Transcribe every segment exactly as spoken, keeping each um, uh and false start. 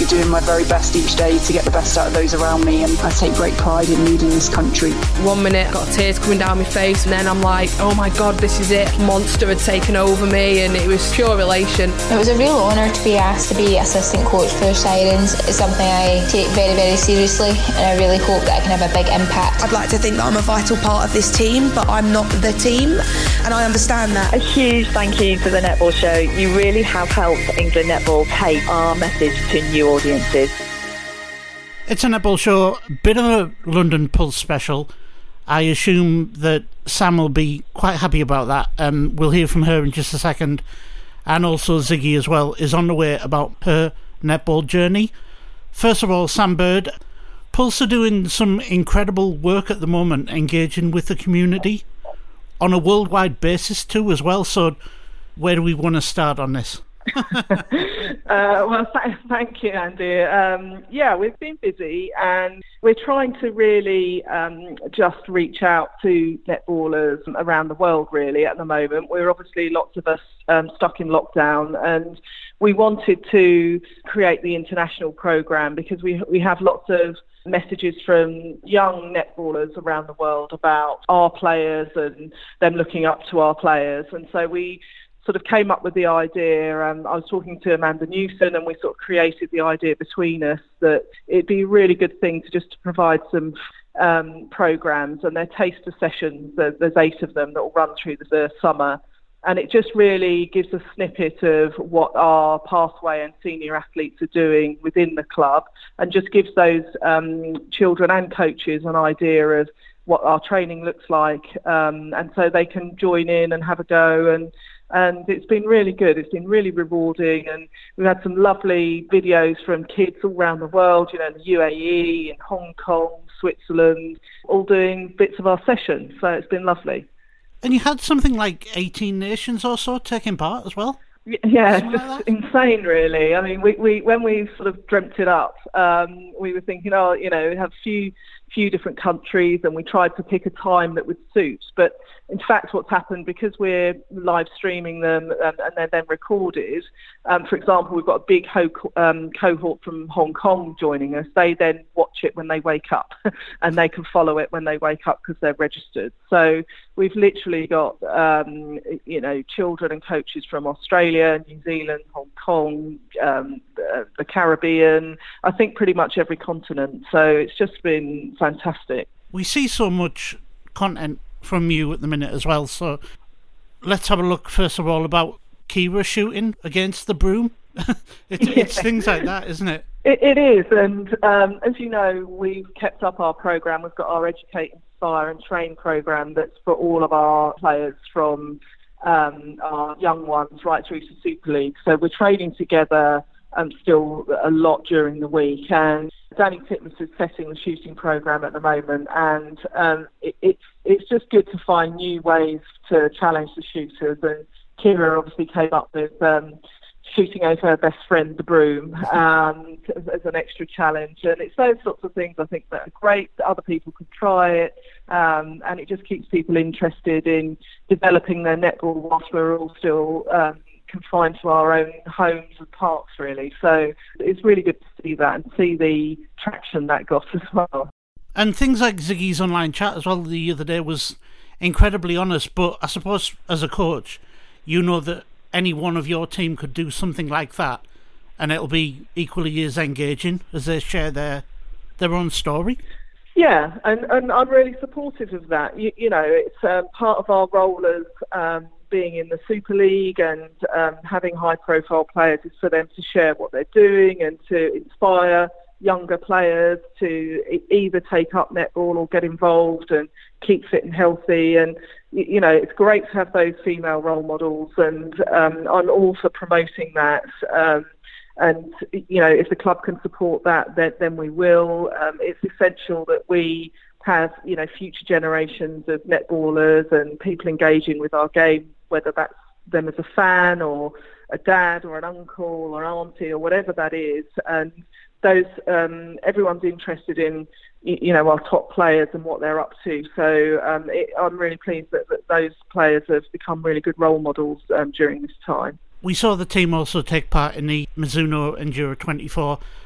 doing my very best each day to get the best out of those around me, and I take great pride in leading this country. One minute I've got tears coming down my face, and then I'm like, oh my god, this is it. Monster had taken over me, and it was pure elation. It was a real honour to be asked to be assistant coach for Sirens. It's something I take very, very seriously, and I really hope that I can have a big impact. I'd like to think that I'm a vital part of this team, but I'm not the team, and I understand that. A huge thank you for the Netball Show. You really have helped England Netball take our message to new audiences. It's a Netball Show, bit of a London Pulse special. I assume that Sam will be quite happy about that. Um, we'll hear from her in just a second. And also Ziggy as well is on the way about her netball journey. First of all, Sam Bird, Pulse are doing some incredible work at the moment, engaging with the community on a worldwide basis too as well. So where do we want to start on this? uh, well, th- thank you, Andy. Um, yeah, we've been busy, and we're trying to really um, just reach out to netballers around the world, really, at the moment. We're obviously, lots of us um, stuck in lockdown, and we wanted to create the international programme because we we have lots of messages from young netballers around the world about our players and them looking up to our players. And so we sort of came up with the idea. Um, I was talking to Amanda Newson, and we sort of created the idea between us that it'd be a really good thing to just to provide some um, programs, and they're taster sessions. There, there's eight of them that will run through the, the summer. And it just really gives a snippet of what our pathway and senior athletes are doing within the club, and just gives those um, children and coaches an idea of what our training looks like. Um, and so they can join in and have a go. And And it's been really good. It's been really rewarding. And we've had some lovely videos from kids all around the world, you know, in the U A E, in Hong Kong, Switzerland, all doing bits of our session. So it's been lovely. And you had something like eighteen nations or so taking part as well? Yeah, it's just like insane, really. I mean, we, we when we sort of dreamt it up, um, we were thinking, oh, you know, we have a few, few different countries, and we tried to pick a time that would suit. But in fact, what's happened, because we're live streaming them and, and they're then recorded, um, for example, we've got a big ho- um, cohort from Hong Kong joining us. They then watch it when they wake up and they can follow it when they wake up because they're registered. So we've literally got, um, you know, children and coaches from Australia, New Zealand, Hong Kong, um, the, the Caribbean, I think pretty much every continent. So it's just been fantastic. We see so much content from you at the minute as well, so let's have a look first of all about Kira shooting against the broom. it, yeah. It's things like that, isn't it? It, it is, and um, as you know, we've kept up our programme. We've got our Educate, Inspire and Train programme that's for all of our players, from um, our young ones right through to Super League. So we're training together um, still a lot during the week, and Danny Titmus is setting the shooting programme at the moment, and um, it, it's it's just good to find new ways to challenge the shooters. And Kira obviously came up with um, shooting over her best friend, the broom, um, as, as an extra challenge. And it's those sorts of things I think that are great, that other people can try it, um, and it just keeps people interested in developing their netball whilst we're all still um, confined to our own homes and parks, really. So it's really good to see that and see the traction that got as well. And things like Ziggy's online chat as well the other day was incredibly honest, but I suppose as a coach, you know that any one of your team could do something like that and it'll be equally as engaging as they share their their own story. Yeah, and, and I'm really supportive of that. You, you know, it's um, part of our role as um, being in the Super League and um, having high-profile players is for them to share what they're doing and to inspire younger players to either take up netball or get involved and keep fit and healthy. And, you know, it's great to have those female role models, and um, I'm all for promoting that. Um, and, you know, if the club can support that, then, then we will. Um, it's essential that we have, you know, future generations of netballers and people engaging with our game, whether that's them as a fan or a dad or an uncle or auntie or whatever that is. And those um, everyone's interested in, you know, our top players and what they're up to. So um, it, I'm really pleased that, that those players have become really good role models um, during this time. We saw the team also take part in the Mizuno Enduro twenty-four.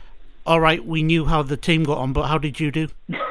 all right, we knew how the team got on, but how did you do?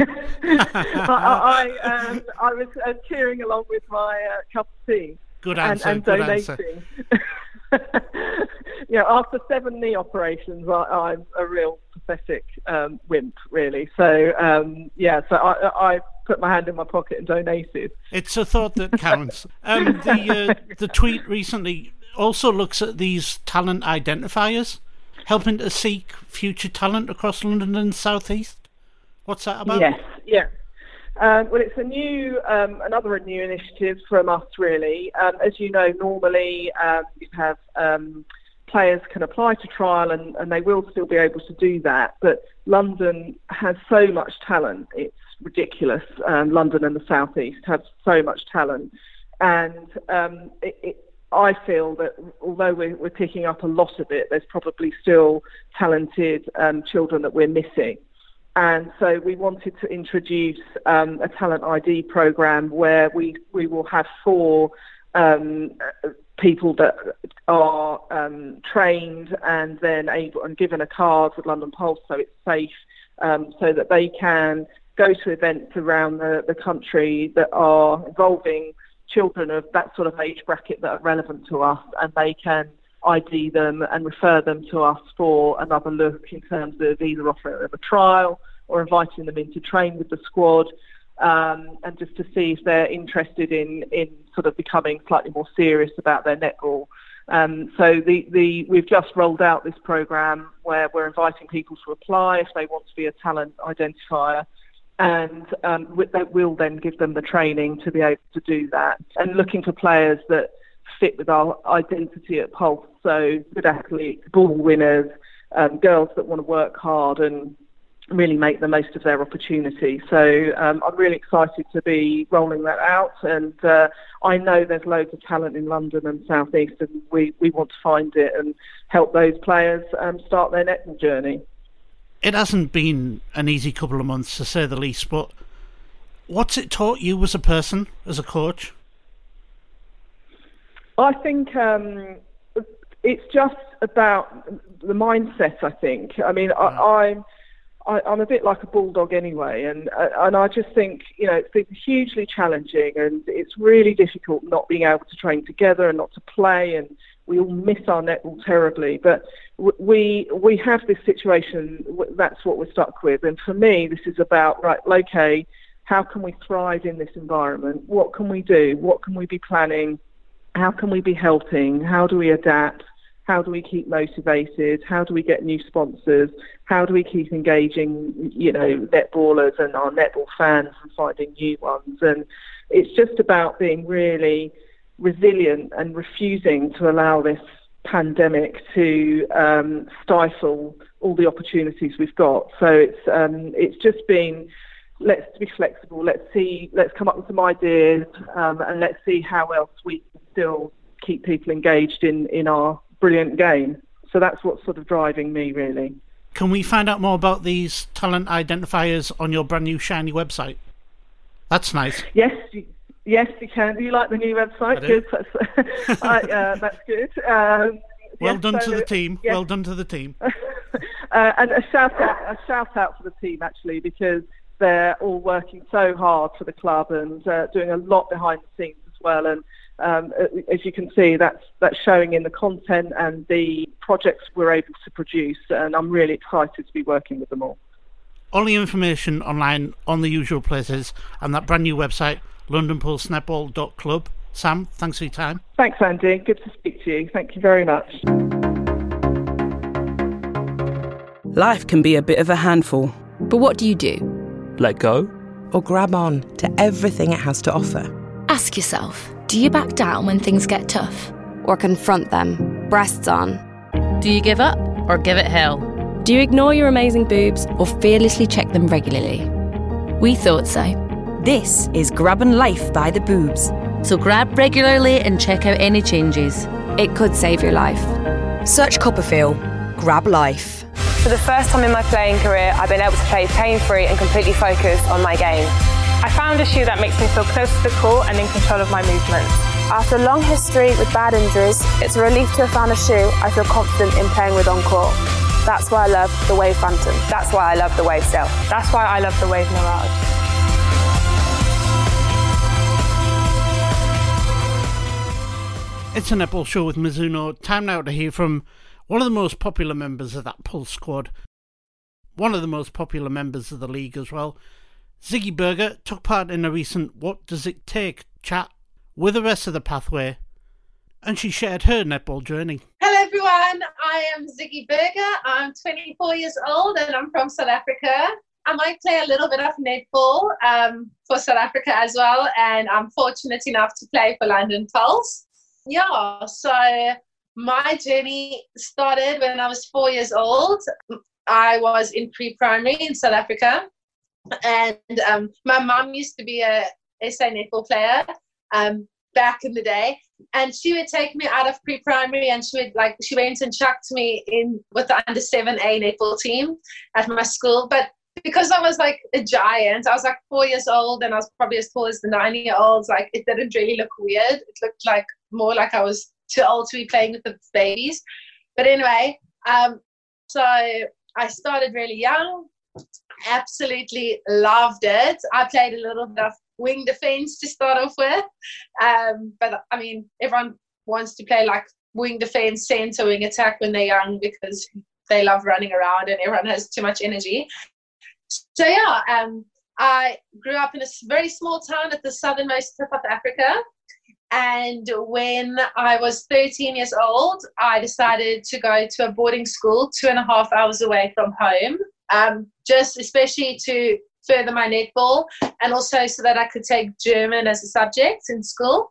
I, I, um, I was uh, cheering along with my uh, cup of tea. Good answer. And, and good donating. answer. You know, after seven knee operations, I, I'm a real pathetic um, wimp, really. So, um, yeah, so I, I put my hand in my pocket and donated. It's a thought that counts. um, the uh, the tweet recently also looks at these talent identifiers, helping to seek future talent across London and South East. What's that about? Yes, yeah. Um, well, it's a new, um, another new initiative from us, really. Um, as you know, normally um, you have um, players can apply to trial, and, and they will still be able to do that. But London has so much talent; it's ridiculous. Um, London and the South East have so much talent, and um, it, it, I feel that although we're, we're picking up a lot of it, there's probably still talented um, children that we're missing. And so we wanted to introduce um, a talent I D program where we, we will have four um, people that are um, trained and then able and given a card with London Pulse so it's safe, um, so that they can go to events around the, the country that are involving children of that sort of age bracket that are relevant to us, and they can I D them and refer them to us for another look in terms of either offering them a trial or inviting them in to train with the squad, um, and just to see if they're interested in, in sort of becoming slightly more serious about their netball. Um, so the, the we've just rolled out this programme where we're inviting people to apply if they want to be a talent identifier, and um, we'll then give them the training to be able to do that, and looking for players that fit with our identity at Pulse. So good athletes, ball winners, um, girls that want to work hard and really make the most of their opportunity. So um, I'm really excited to be rolling that out, and uh, I know there's loads of talent in London and South East, and we, we want to find it and help those players um, start their netball journey. It hasn't been an easy couple of months, to say the least, but what's it taught you as a person, as a coach? I think um, it's just about the mindset, I think. I mean, I, I'm I, I'm a bit like a bulldog anyway, and and I just think, you know, it's been hugely challenging, and it's really difficult not being able to train together and not to play, and we all miss our netball terribly. But we we have this situation, that's what we're stuck with. And for me, this is about, right, okay, how can we thrive in this environment? What can we do? What can we be planning? How can we be helping? How do we adapt? How do we keep motivated? How do we get new sponsors? How do we keep engaging, you know, netballers and our netball fans and finding new ones? And it's just about being really resilient and refusing to allow this pandemic to um, stifle all the opportunities we've got. So it's um, it's just been, let's be flexible. Let's see. Let's come up with some ideas, um, and let's see how else we can still keep people engaged in, in our brilliant game. So that's what's sort of driving me, really. Can we find out more about these talent identifiers on your brand new shiny website? That's nice. Yes, you, yes, you can. Do you like the new website? Good. That's, I, uh, that's good. Um, well yes, done so, to the team. Yes. Well done to the team. uh, and a shout out, a shout out for the team, actually, because they're all working so hard for the club and uh, doing a lot behind the scenes as well. And um, as you can see, that's that's showing in the content and the projects we're able to produce. And I'm really excited to be working with them all. All the information online on the usual places and that brand new website, london pulse netball dot club. Sam, thanks for your time. Thanks, Andy. Good to speak to you. Thank you very much. Life can be a bit of a handful. But what do you do? Let go? Or grab on to everything it has to offer? Ask yourself, do you back down when things get tough? Or confront them, breasts on? Do you give up or give it hell? Do you ignore your amazing boobs or fearlessly check them regularly? We thought so. This is Grabbing Life by the Boobs. So grab regularly and check out any changes. It could save your life. Search Copperfield. Grab Life. For the first time in my playing career, I've been able to play pain-free and completely focused on my game. I found a shoe that makes me feel close to the court and in control of my movements. After a long history with bad injuries, it's a relief to have found a shoe I feel confident in playing with on court. That's why I love the Wave Phantom. That's why I love the Wave Sail. That's why I love the Wave Mirage. It's a netball show with Mizuno. Time now to hear from one of the most popular members of that Pulse squad. One of the most popular members of the league as well. Ziggy Berger took part in a recent What Does It Take chat with the rest of the pathway, and she shared her netball journey. Hello everyone, I am Ziggy Berger. I'm twenty-four years old and I'm from South Africa. I might play a little bit of netball um, for South Africa as well, and I'm fortunate enough to play for London Pulse. Yeah, so my journey started when I was four years old. I was in pre-primary in South Africa, and um, my mum used to be a S A netball player um, back in the day, and she would take me out of pre-primary, and she would like she went and chucked me in with the under seven A netball team at my school. But because I was like a giant, I was like four years old, and I was probably as tall as the nine-year-olds. Like it didn't really look weird. It looked like more like I was too old to be playing with the babies. But anyway, um, so I started really young. Absolutely loved it. I played a little bit of wing defense to start off with, um, but I mean, everyone wants to play like wing defense, center, wing attack when they're young because they love running around and everyone has too much energy. So yeah, um, I grew up in a very small town at the southernmost tip of Africa. And when I was thirteen years old, I decided to go to a boarding school two and a half hours away from home, um, just especially to further my netball and also so that I could take German as a subject in school.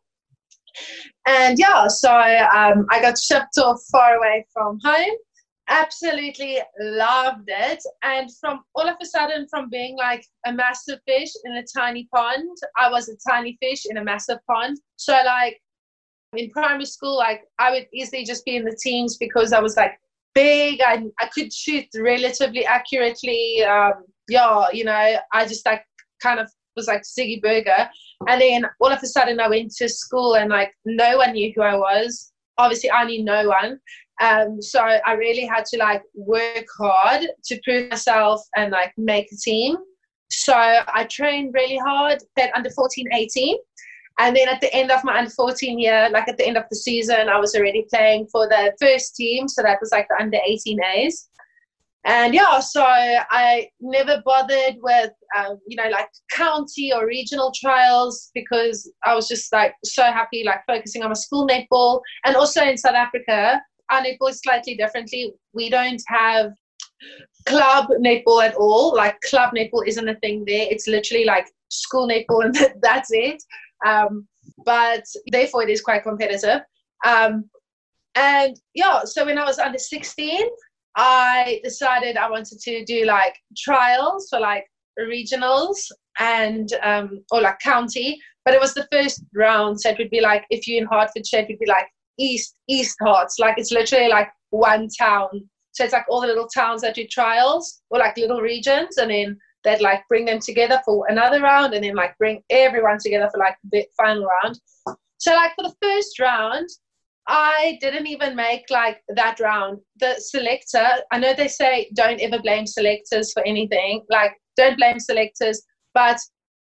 And yeah, so um, I got shipped off far away from home. Absolutely loved it. And from all of a sudden, from being like a massive fish in a tiny pond, I was a tiny fish in a massive pond. So like in primary school, like I would easily just be in the teams because I was like big. I, I could shoot relatively accurately. Um, yeah, you know, I just like kind of was like Ziggy Berger. And then all of a sudden I went to school and like no one knew who I was. Obviously I knew no one. Um, so I really had to like work hard to prove myself and like make a team. So I trained really hard, played under fourteen, eighteen. And then at the end of my under fourteen year, like at the end of the season, I was already playing for the first team. So that was like the under eighteen A's. And yeah, so I never bothered with, um, you know, like county or regional trials because I was just like so happy, like focusing on my school netball. And also in South Africa, our netball is slightly differently. We don't have club netball at all. Like club netball isn't a thing there. It's literally like school netball and that's it. Um, but therefore it is quite competitive. Um, and yeah, so when I was under sixteen, I decided I wanted to do like trials for like regionals and um, or like county. But it was the first round. So it would be like, if you're in Hertfordshire, it would be like East, East Hearts. Like it's literally like one town. So it's like all the little towns that do trials or like little regions, and then they'd like bring them together for another round and then like bring everyone together for like the final round. So like for the first round, I didn't even make like that round. The selector, I know they say don't ever blame selectors for anything. Like don't blame selectors, but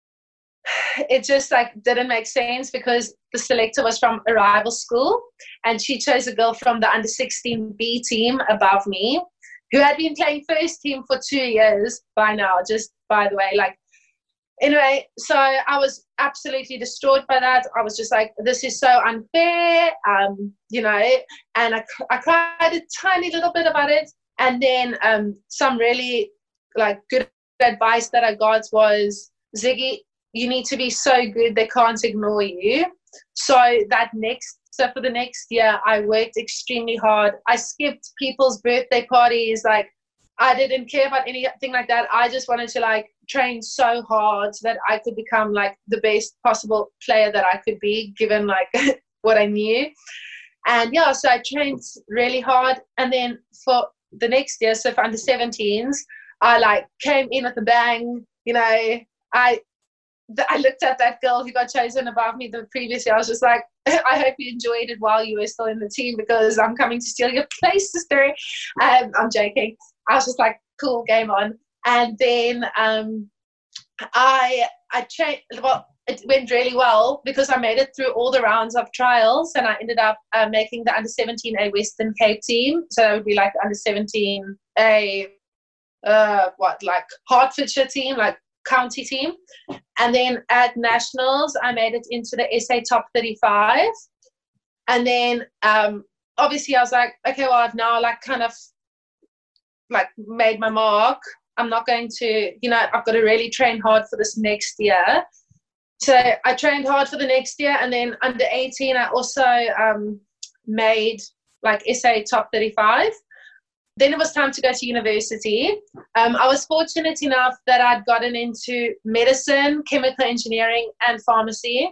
it just like didn't make sense because the selector was from a rival school and she chose a girl from the under sixteen B team above me who had been playing first team for two years by now, just by the way. Like anyway, so I was absolutely distraught by that. I was just like, this is so unfair, um, you know, and I, I cried a tiny little bit about it. And then um, some really like good advice that I got was, Ziggy, you need to be so good they can't ignore you. So that next, so for the next year, I worked extremely hard. I skipped people's birthday parties. Like I didn't care about anything like that. I just wanted to like train so hard so that I could become like the best possible player that I could be, given like what I knew. And yeah, so I trained really hard. And then for the next year, so for under seventeens, I like came in with a bang. You know, I I looked at that girl who got chosen above me the previous year. I was just like, I hope you enjoyed it while you were still in the team, because I'm coming to steal your place, sister. Um, I'm joking. I was just like, cool, game on. And then um, I I trained. Well, it went really well because I made it through all the rounds of trials, and I ended up uh, making the under seventeen A Western Cape team. So that would be like the under seventeen A, uh, what, like Hertfordshire team, like county team. And then at nationals, I made it into the S A top thirty-five. And then um, obviously I was like, okay, well, I've now like kind of like made my mark. I'm not going to, you know, I've got to really train hard for this next year. So I trained hard for the next year, and then under eighteen, I also um, made like S A top thirty-five. Then it was time to go to university. Um, I was fortunate enough that I'd gotten into medicine, chemical engineering, and pharmacy.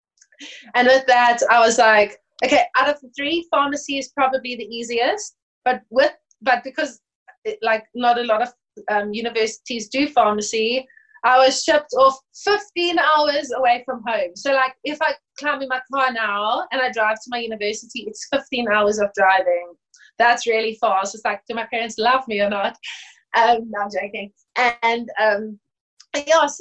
And with that, I was like, okay, out of the three, pharmacy is probably the easiest. But with but because it, like not a lot of um, universities do pharmacy, I was shipped off fifteen hours away from home. So like if I climb in my car now and I drive to my university, it's fifteen hours of driving. That's really fast. It's like, do my parents love me or not? Um, no, I'm joking. And um, yeah, so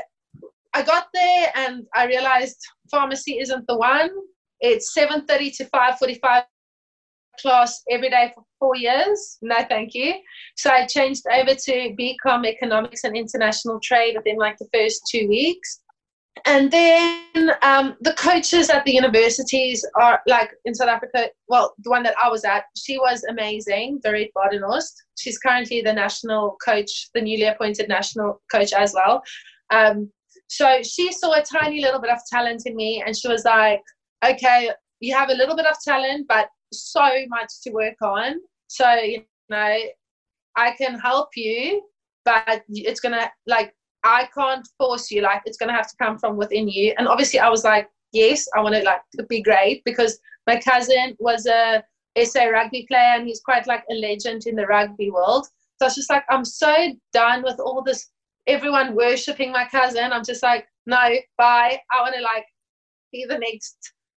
I got there and I realized pharmacy isn't the one. It's seven thirty to five forty-five class every day for four years. No, thank you. So I changed over to B Com Economics and International Trade within like the first two weeks. And then um, the coaches at the universities are like in South Africa, well, the one that I was at, she was amazing, Dorette Badenhorst. She's currently the national coach, the newly appointed national coach as well. Um, so she saw a tiny little bit of talent in me, and she was like, okay, you have a little bit of talent, but so much to work on. So, you know, I can help you, but it's going to, like, I can't force you. Like, it's going to have to come from within you. And obviously I was like, yes, I want to, like, be great, because my cousin was a S A rugby player, and he's quite, like, a legend in the rugby world. So I was just like, I'm so done with all this, everyone worshipping my cousin. I'm just like, no, bye. I want to, like, be the next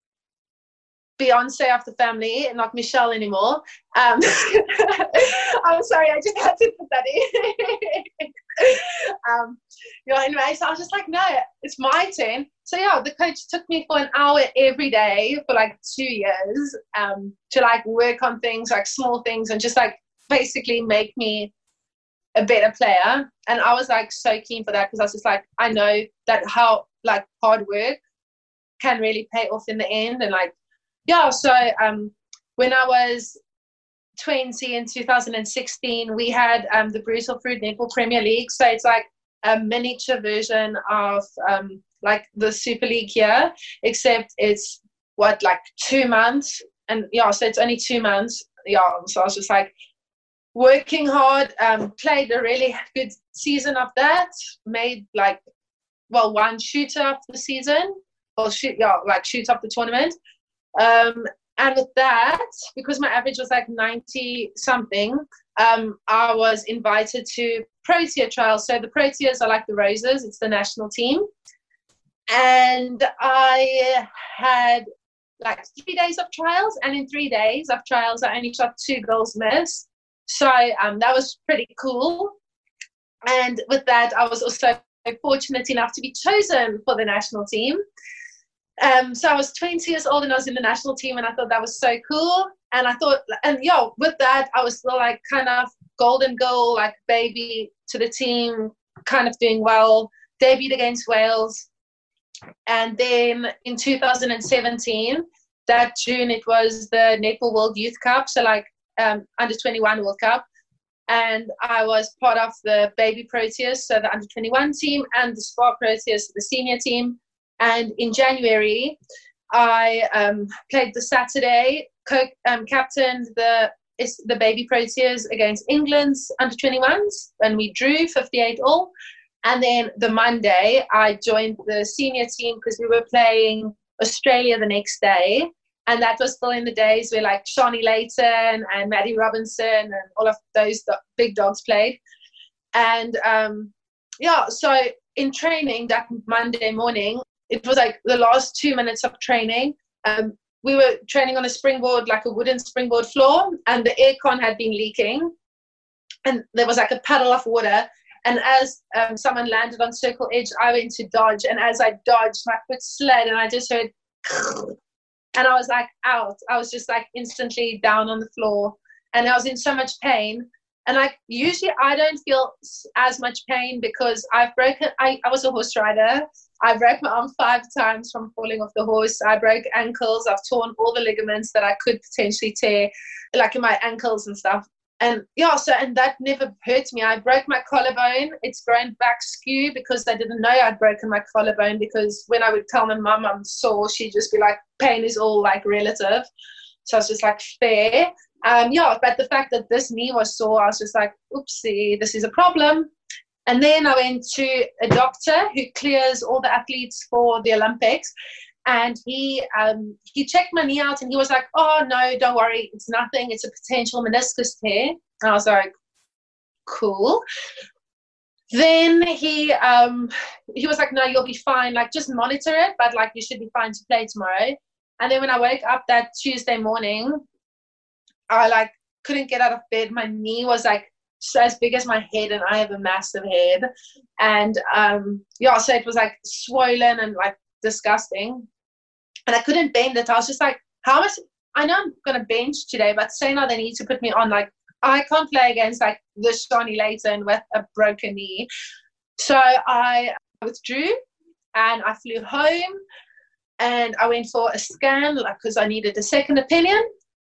Beyonce of the family and not Michelle anymore. Um, I'm sorry, I just had to put that in. um, you know, anyway, so I was just like, no, it's my turn. So yeah, the coach took me for an hour every day for like two years um, to like work on things, like small things, and just like basically make me a better player. And I was like so keen for that, because I was just like, I know that how like hard work can really pay off in the end. And like, yeah, so um, when I was twenty in two thousand sixteen, we had um, the Brussels Fruit Netball Premier League. So it's like a miniature version of um, like the Super League here, except it's what, like two months. And yeah, so it's only two months. Yeah, so I was just like working hard, um, played a really good season of that, made like, well, one shooter of the season, or shoot, yeah, like shoot up the tournament. Um, and with that, because my average was like ninety something, um, I was invited to Protea trials. So the Proteas are like the Roses, it's the national team. And I had like three days of trials, and in three days of trials, I only shot two goals missed. So um, that was pretty cool. And with that, I was also fortunate enough to be chosen for the national team. Um, so I was twenty years old and I was in the national team, and I thought that was so cool. And I thought, and yo, with that, I was still like kind of golden goal, like baby to the team, kind of doing well, debuted against Wales. And then in two thousand seventeen, that June, it was the Netball World Youth Cup, so like um, under twenty-one World Cup. And I was part of the baby Proteas, so the under twenty-one team, and the Spar Proteas, the senior team. And in January, I um, played the Saturday, co- um, captained the the baby Proteas against England's under twenty-ones, and we drew fifty-eight all. And then the Monday, I joined the senior team because we were playing Australia the next day. And that was still in the days where like Shawnee Layton and Maddie Robinson and all of those do- big dogs played. And um, yeah, so in training that Monday morning, it was like the last two minutes of training. Um, we were training on a springboard, like a wooden springboard floor, and the aircon had been leaking. And there was like a puddle of water. And as um, someone landed on circle edge, I went to dodge. And as I dodged, my foot slid, and I just heard, and I was like out. I was just like instantly down on the floor. And I was in so much pain. And like usually I don't feel as much pain because I've broken, I, I was a horse rider. I broke my arm five times from falling off the horse. I broke ankles. I've torn all the ligaments that I could potentially tear, like in my ankles and stuff. And yeah, so, and that never hurt me. I broke my collarbone. It's grown back skew because I didn't know I'd broken my collarbone, because when I would tell my mum I'm sore, she'd just be like, pain is all like relative. So I was just like, fair. Um, yeah, but the fact that this knee was sore, I was just like, oopsie, this is a problem. And then I went to a doctor who clears all the athletes for the Olympics. And he um, he checked my knee out, and he was like, oh, no, don't worry. It's nothing. It's a potential meniscus tear. And I was like, cool. Then he um, he was like, no, you'll be fine. Like, just monitor it, but, like, you should be fine to play tomorrow. And then when I woke up that Tuesday morning, I, like, couldn't get out of bed. My knee was, like, so as big as my head, and I have a massive head. And, um, yeah, so it was, like, swollen and, like, disgusting. And I couldn't bend it. I was just like, how much? I know I'm going to bench today, but say now they need to put me on. Like, I can't play against, like, this Shawnee Layton with a broken knee. So I withdrew, and I flew home, and I went for a scan, like, because I needed a second opinion.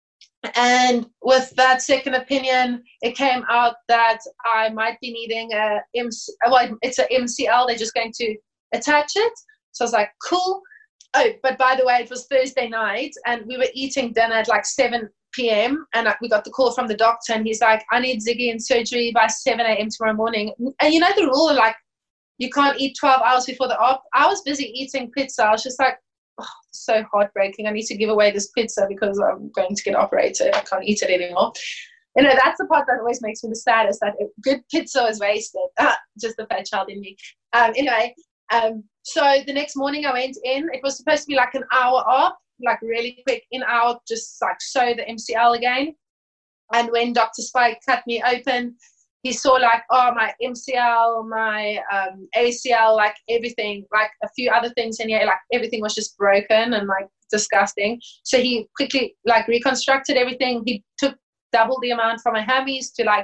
And with that second opinion, it came out that I might be needing a M C, well, it's a M C L. They're just going to attach it. So I was like, cool. Oh, but by the way, it was Thursday night, and we were eating dinner at like seven p.m. And we got the call from the doctor, and he's like, I need Ziggy in surgery by seven a.m. tomorrow morning. And you know the rule, like, you can't eat twelve hours before the op. I was busy eating pizza. I was just like, oh, so heartbreaking. I need to give away this pizza because I'm going to get operated. I can't eat it anymore. You know, that's the part that always makes me the saddest, that good pizza is wasted. Ah, just the fat child in me. Um, anyway, um, so the next morning I went in. It was supposed to be like an hour off, like really quick, in out, just like sew the M C L again. And when Doctor Spike cut me open, he saw like, oh, my M C L, my um, A C L, like everything, like a few other things in here, like everything was just broken and like disgusting. So he quickly like reconstructed everything. He took double the amount from my hammies to like,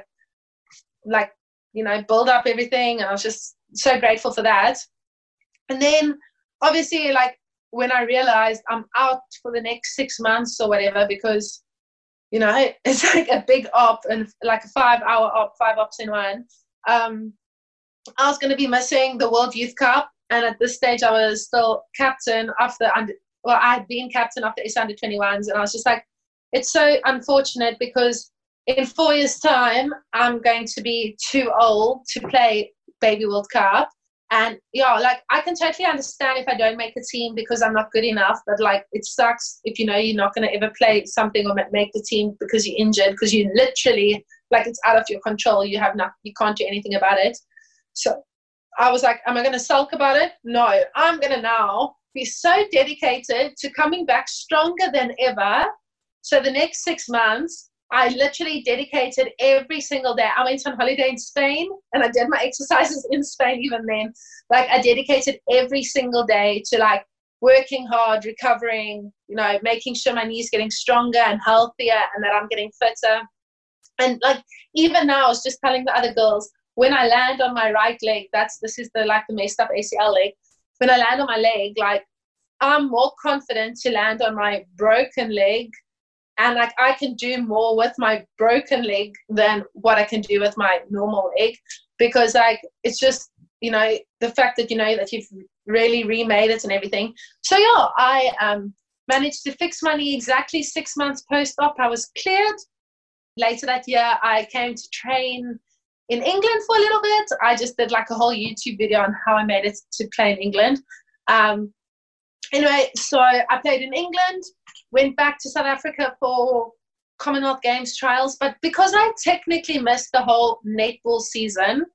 like, you know, build up everything. And I was just so grateful for that. And then obviously, like, when I realized I'm out for the next six months or whatever, because, you know, it's like a big op and like a five hour op, five ops in one. Um, I was going to be missing the World Youth Cup. And at this stage, I was still captain of the under, well, I had been captain of the S under twenty-ones. And I was just like, it's so unfortunate because in four years' time, I'm going to be too old to play Baby World Cup. And yeah, like, I can totally understand if I don't make a team because I'm not good enough, but like, it sucks if you know you're not going to ever play something or make the team because you're injured, because you literally, like, it's out of your control. You have not, you can't do anything about it. So I was like, am I going to sulk about it? No, I'm going to now be so dedicated to coming back stronger than ever. So the next six months, I literally dedicated every single day. I went on holiday in Spain and I did my exercises in Spain even then. Like, I dedicated every single day to like working hard, recovering, you know, making sure my knee's getting stronger and healthier and that I'm getting fitter. And like, even now I was just telling the other girls, when I land on my right leg, that's, this is the like the messed up A C L leg. When I land on my leg, like, I'm more confident to land on my broken leg. And like, I can do more with my broken leg than what I can do with my normal leg, because like, it's just, you know, the fact that, you know, that you've really remade it and everything. So yeah, I um, managed to fix my knee exactly six months post-op. I was cleared. Later that year, I came to train in England for a little bit. I just did like a whole YouTube video on how I made it to play in England. Um, anyway, so I played in England. Went back to South Africa for Commonwealth Games trials, but because I technically missed the whole netball season,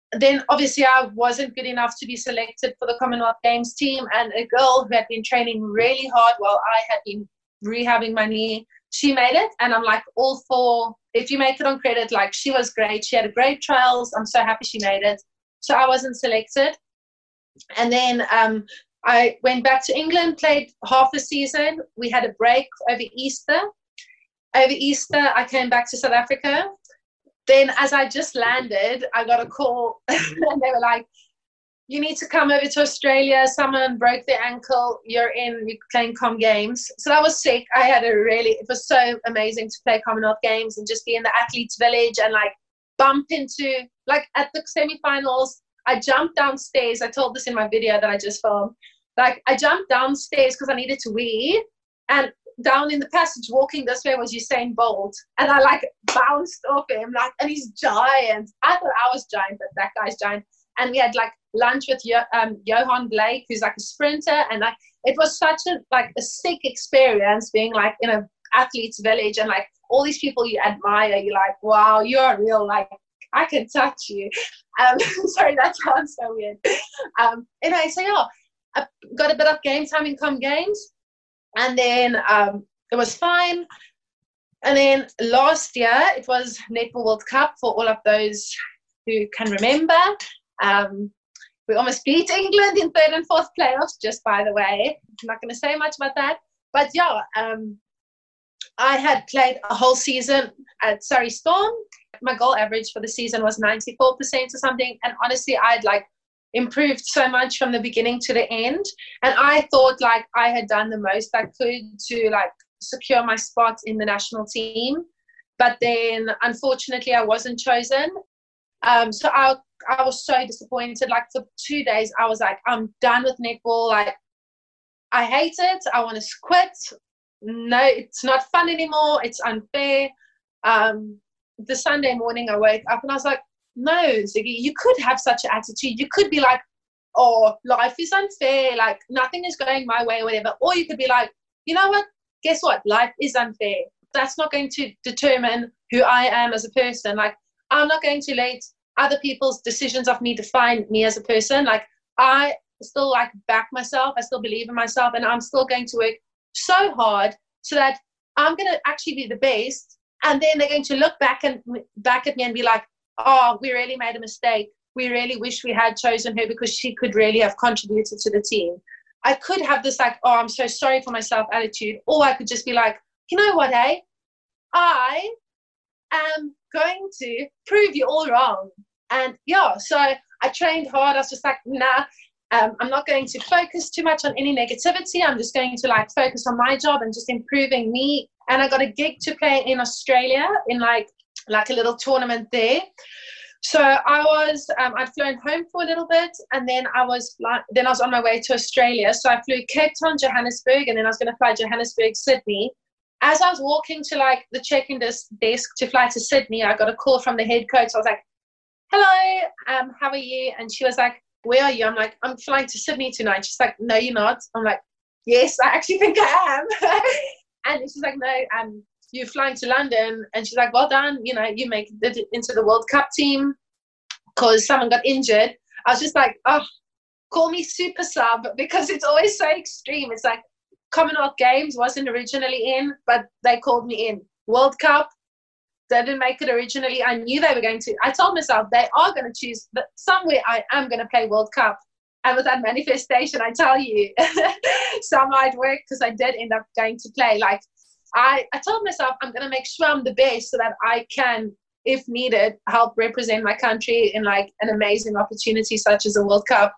then obviously I wasn't good enough to be selected for the Commonwealth Games team, and a girl who had been training really hard while I had been rehabbing my knee, she made it. And I'm like all for, if you make it on credit, like she was great. She had a great trials. I'm so happy she made it. So I wasn't selected. And then um, I went back to England, played half the season. We had a break over Easter. Over Easter, I came back to South Africa. Then as I just landed, I got a call and they were like, you need to come over to Australia. Someone broke their ankle. You're in, you're playing Com Games. So I was sick. I had a really, it was so amazing to play Commonwealth Games and just be in the athletes village and like bump into, like at the semi-finals, I jumped downstairs. I told this in my video that I just filmed. Like I jumped downstairs because I needed to wee, and down in the passage walking this way was Usain Bolt, and I like bounced off him, like, and he's giant. I thought I was giant, but that guy's giant. And we had like lunch with Yo- um, Johan Blake, who's like a sprinter, and like it was such a like a sick experience being like in a athletes village and like all these people you admire. You're like, wow, you're real. Like I can touch you. Um, sorry, that sounds so weird. Um, anyway, so yeah, I got a bit of game time in Com Games. And then um, it was fine. And then last year, it was Netball World Cup for all of those who can remember. Um, we almost beat England in third and fourth playoffs, just by the way. I'm not going to say much about that. But yeah, um, I had played a whole season at Surrey Storm. My goal average for the season was ninety-four percent or something. And honestly, I'd like improved so much from the beginning to the end, and I thought like I had done the most I could to like secure my spot in the national team, but then unfortunately I wasn't chosen. Um, so I I was so disappointed. Like for two days I was like, I'm done with netball. Like I hate it. I want to quit. No, it's not fun anymore. It's unfair. Um, the Sunday morning I woke up and I was like, no, Ziggy, you could have such an attitude. You could be like, oh, life is unfair. Like, nothing is going my way or whatever. Or you could be like, you know what? Guess what? Life is unfair. That's not going to determine who I am as a person. Like, I'm not going to let other people's decisions of me define me as a person. Like, I still, like, back myself. I still believe in myself. And I'm still going to work so hard so that I'm going to actually be the best. And then they're going to look back and back at me and be like, oh, we really made a mistake. We really wish we had chosen her because she could really have contributed to the team. I could have this like, oh, I'm so sorry for myself attitude. Or I could just be like, you know what, eh? I am going to prove you all wrong. And yeah, so I trained hard. I was just like, nah, um, I'm not going to focus too much on any negativity. I'm just going to like focus on my job and just improving me. And I got a gig to play in Australia in like, like a little tournament there. So I was, um, I'd flown home for a little bit, and then I was like, then I was on my way to Australia. So I flew Cape Town, Johannesburg, and then I was going to fly Johannesburg, Sydney. As I was walking to like the check-in desk to fly to Sydney, I got a call from the head coach. I was like, hello, um, how are you? And she was like, where are you? I'm like, I'm flying to Sydney tonight. She's like, no, you're not. I'm like, yes, I actually think I am. And she's like, no, um, you're flying to London. And she's like, well done, you know, you make it into the World Cup team because someone got injured. I was just like, oh, call me super sub, because it's always so extreme. It's like Commonwealth Games wasn't originally in, but they called me in. World Cup, they didn't make it originally. I knew they were going to. I told myself they are going to choose, but somewhere I am going to play World Cup. And with that manifestation, I tell you, some might work, because I did end up going to play. Like, I, I told myself I'm going to make sure I'm the best so that I can, if needed, help represent my country in like an amazing opportunity such as a World Cup.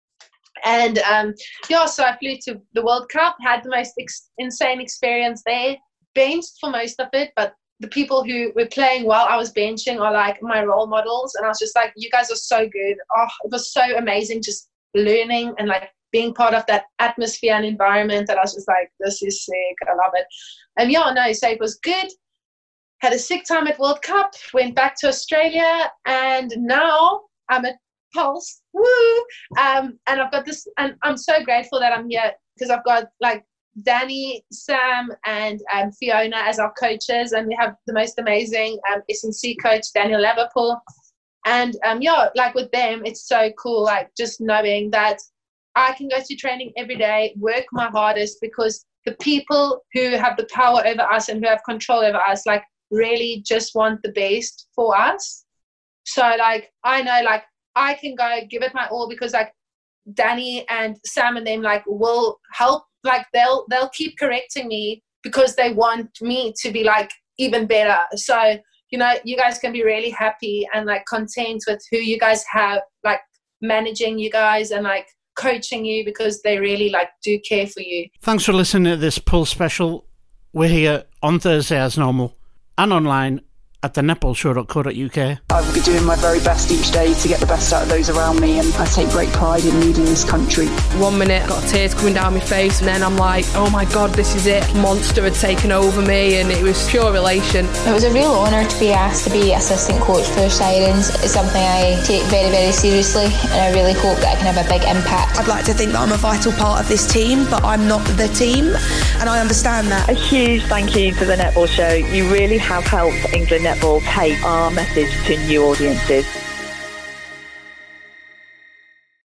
And um, yeah, so I flew to the World Cup, had the most ex- insane experience there, benched for most of it, but the people who were playing while I was benching are like my role models. And I was just like, you guys are so good. Oh, it was so amazing just learning and like being part of that atmosphere and environment, that I was just like, this is sick. I love it. And yeah, no, so it was good. Had a sick time at World Cup, went back to Australia, and now I'm at Pulse. Woo! Um, and I've got this, and I'm so grateful that I'm here, because I've got like Danny, Sam, and um, Fiona as our coaches, and we have the most amazing um, S and C coach, Daniel Liverpool. And um, yeah, like with them, it's so cool, like just knowing that I can go to training every day, work my hardest, because the people who have the power over us and who have control over us, like really just want the best for us. So like, I know like I can go give it my all, because like Danny and Sam and them like will help, like they'll, they'll keep correcting me because they want me to be like even better. So, you know, you guys can be really happy and like content with who you guys have, like managing you guys and like coaching you, because they really like do care for you. Thanks for listening to this Pulse special. We're here on Thursday as normal and online at the netball show dot co dot U K. I'll be doing my very best each day to get the best out of those around me, and I take great pride in leading this country. One minute, got tears coming down my face, and then I'm like, oh my God, this is it. Monster had taken over me, and it was pure elation. It was a real honour to be asked to be assistant coach for Sirens. It's something I take very, very seriously, and I really hope that I can have a big impact. I'd like to think that I'm a vital part of this team, but I'm not the team, and I understand that. A huge thank you to the Netball Show. You really have helped England Netball take our message to new audiences.